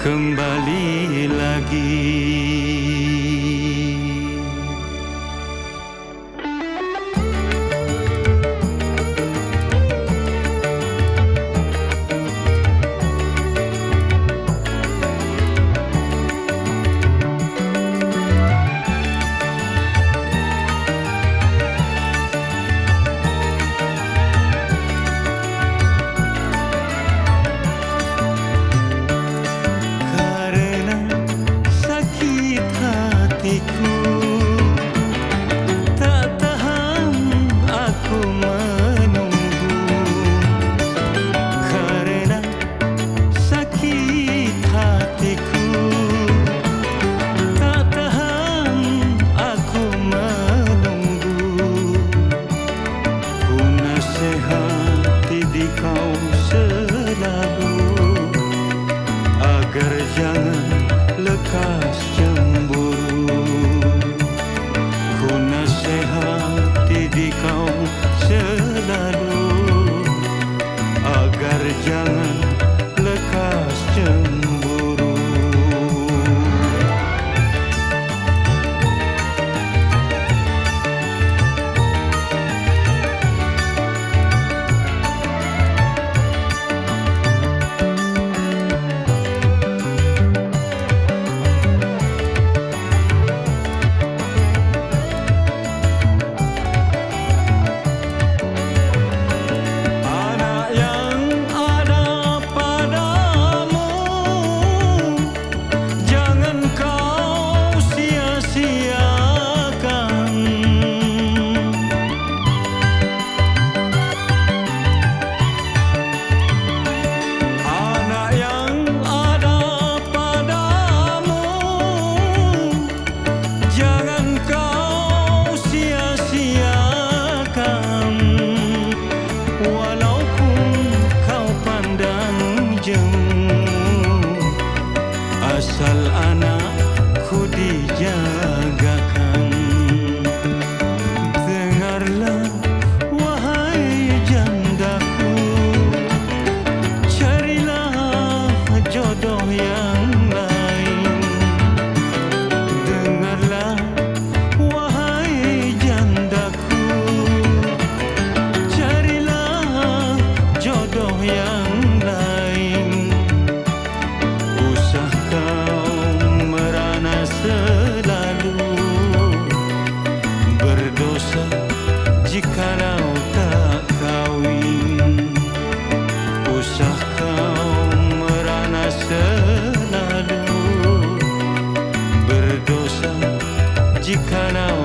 kembali lagi. Tak tahan aku menunggu, karena sakit hatiku. Tak tahan aku menunggu, ku nasihati di kau selalu agar jangan lekas cemburu. Ku nasihati di kau selalu agar jangan lekas cemburu. Asal anakku dijagakan. Dengarlah wahai jandaku, carilah jodoh yang lain. Dengarlah wahai jandaku, carilah jodoh yang lain. Usah kau merana selalu, berdosa jikalau tak kawin. Usah kau merana selalu, berdosa jikalau